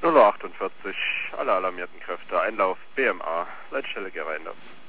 Solo 48, alle alarmierten Kräfte, Einlauf BMA, Leitstelle Gereinde.